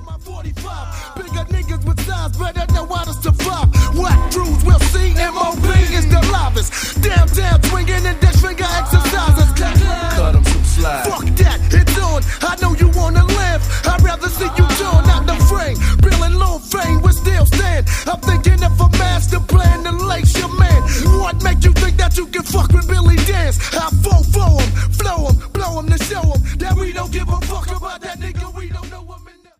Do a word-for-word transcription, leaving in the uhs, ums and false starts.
Bigger niggas with size better know how to survive. What crews will see? M O P is the livest.